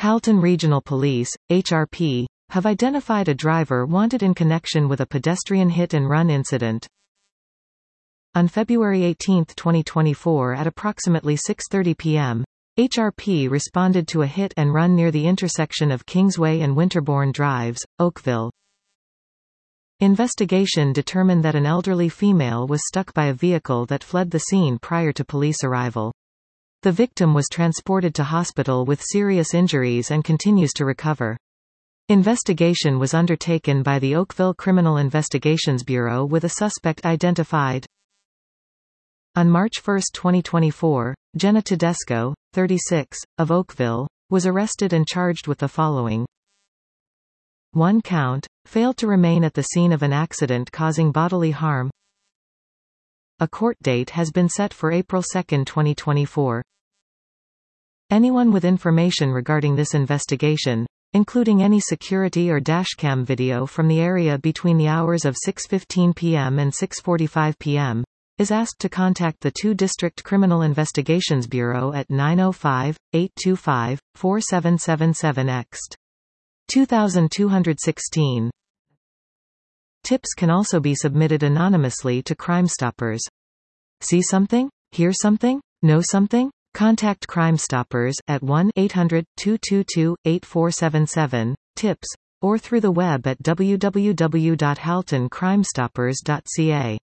Halton Regional Police, HRP, have identified a driver wanted in connection with a pedestrian hit-and-run incident. On February 18, 2024 at approximately 6:30 p.m., HRP responded to a hit-and-run near the intersection of Kingsway and Winterbourne Drives, Oakville. Investigation determined that an elderly female was stuck by a vehicle that fled the scene prior to police arrival. The victim was transported to hospital with serious injuries and continues to recover. Investigation was undertaken by the Oakville Criminal Investigations Bureau with a suspect identified. On March 1, 2024, Jenna Tedesco, 36, of Oakville, was arrested and charged with the following. 1 count, failed to remain at the scene of an accident causing bodily harm. A court date has been set for April 2, 2024. Anyone with information regarding this investigation, including any security or dashcam video from the area between the hours of 6:15 p.m. and 6:45 p.m., is asked to contact the 2 District Criminal Investigations Bureau at 905-825-4777-ext. 2216. Tips can also be submitted anonymously to Crime Stoppers. See something? Hear something? Know something? Contact Crime Stoppers at 1-800-222-8477, tips, or through the web at www.haltoncrimestoppers.ca.